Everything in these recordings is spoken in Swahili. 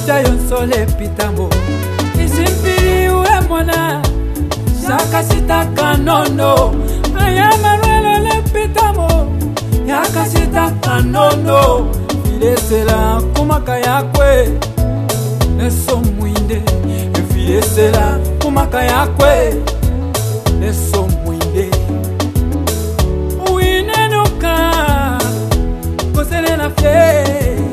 Mafuta yonsole pitambo isimpiri ue mwana Shaka sitaka nono Ayamarwelo le pitambo Yaka sitaka nono Filesela kumaka yakwe Neso mwinde Filesela kumaka yakwe Neso mwinde Uinenuka Kosele la fie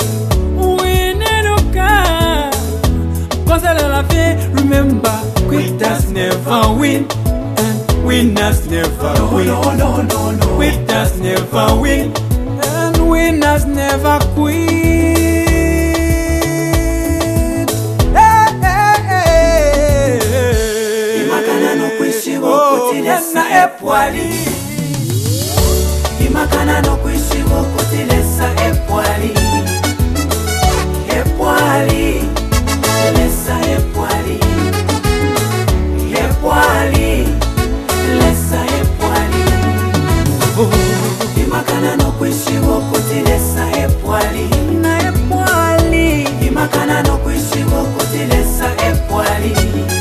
Uinenuka Kosele la fie Remember quitters never win And winners never win No. Quitters never win And winners never quit Imakana no kwishi wokutilesa epwali Imakana no kwishi wokutilesa epwali Epwali Lesa epwali Epwali Lesa epwali Imakana no kwishi wokutilesa epwali Na epwali Imakana no kwishi wokutilesa epwali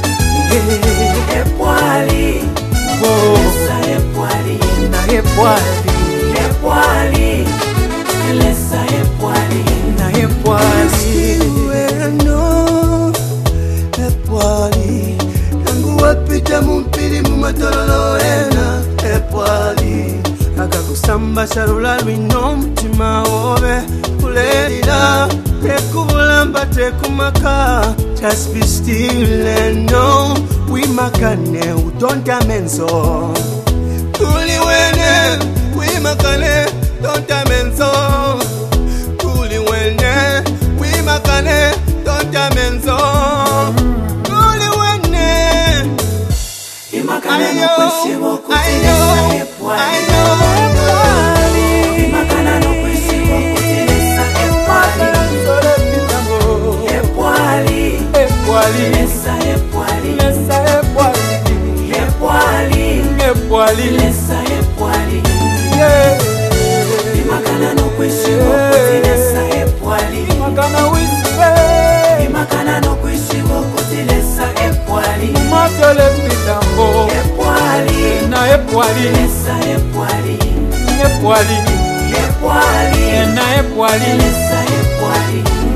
Epwali Lesa epwali Na epwali Epwali Lesa epwali Na epwali Weno Epwali Nangu wapita mumpiri mumatololo ena Epwali Akakusamba sharula lwino mutima wobe Kulelira tekubulamba tekumaka Just be still and know We makane udonta menzo Kuli wene We makane udonta menzo Kuli wene We makane udonta menzo Kuli wene Imakana no kwishi wokutilesa epwali Imakana no kwishi wokutilesa epwali Epwali Epwali Lesa epwali Lesa epwali Epwali Epwali Lesa epwali Imakana no kwishi wokutilesa epwali Makana wispe Imakana no kwishi wokutilesa epwali Matole pitambo Epwali Na epwali Lesa epwali Epwali Epwali Na epwali Lesa epwali